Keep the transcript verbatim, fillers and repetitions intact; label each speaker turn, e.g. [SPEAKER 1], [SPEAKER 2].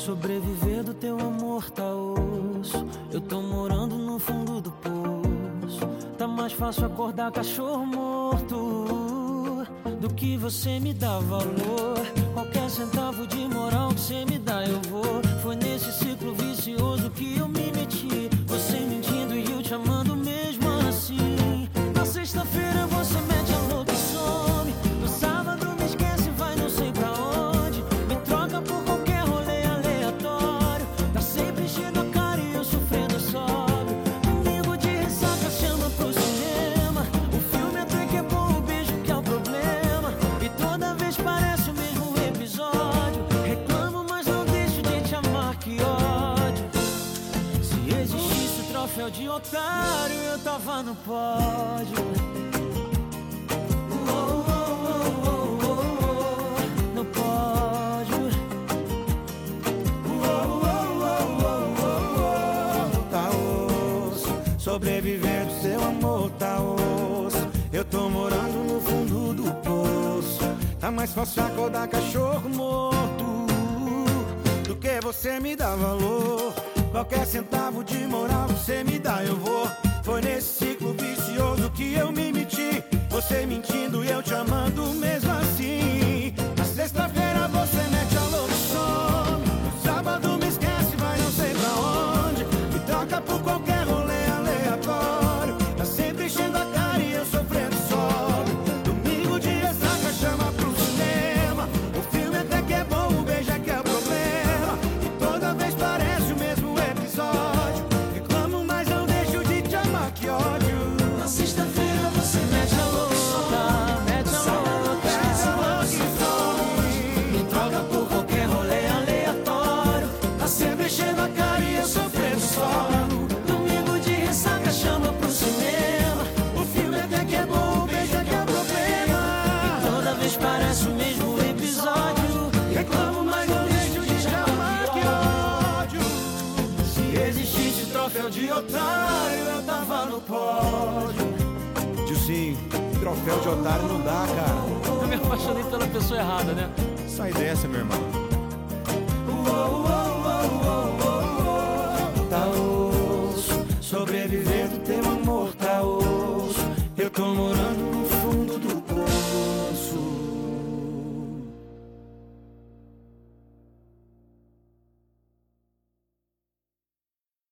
[SPEAKER 1] Sobreviver do teu amor tá osso. Eu tô morando no fundo do poço. Tá mais fácil acordar cachorro morto do que você me dá valor. Qualquer centavo de moral que você me dá eu vou. Foi nesse ciclo vicioso que eu me meti. Você mentindo e eu te amando mesmo assim. Na sexta-feira você mete a louca e some. No sábado me esquece e vai não sei pra onde. Me troca por qualquer rolê aleatório. Tá sempre enchendo a cara e eu sofrendo sóbrio. Domingo de ressaca chama pro cinema. O filme até que é bom, o beijo que é o problema. E toda vez parece o mesmo episódio. Reclamo, mas não deixo de te amar, que ódio. Se existisse o troféu de otário, eu tava no pódio. Oh, oh, oh, oh, oh, no pódio. Oh, oh, oh, oh, oh, tá osso. Sobreviver do seu amor tá osso. Eu tô morando no fundo do poço. Tá mais fácil acordar cachorro morto do que você me dá valor. Qualquer centavo de moral você me dá, eu vou. Foi nesse ciclo vicioso que eu me meti. Você mentindo e eu te amando mesmo assim. Na sexta-feira você mete a louca e some. No sábado me esquece, vai não sei pra onde. Me troca por qualquer rolê aleatório. Tá sempre enchendo a cara e eu sofrendo só. Domingo de ressaca chama pro cinema. O filme até que é bom, o beijo é que é o problema. E toda vez parece o mesmo episódio. Reclamo, mas não deixo de te amar, que ódio. Na sexta-feira você mete a louca, mete a louca, esquece logo e some. Me troca por qualquer rolê aleatório. Tá sempre enchendo a cara e eu sofrendo só. Domingo de ressaca chama pro cinema. O filme até que é bom, o beijo é que é o problema. E toda vez parece o mesmo episódio. Reclamo, mas não deixo de te amar, que ódio. Se existisse troféu de otário, eu tava no pódio.
[SPEAKER 2] Sim, troféu de otário não dá, cara.
[SPEAKER 1] Eu me apaixonei pela pessoa errada, né?
[SPEAKER 2] Sai dessa, meu irmão.
[SPEAKER 1] Oh,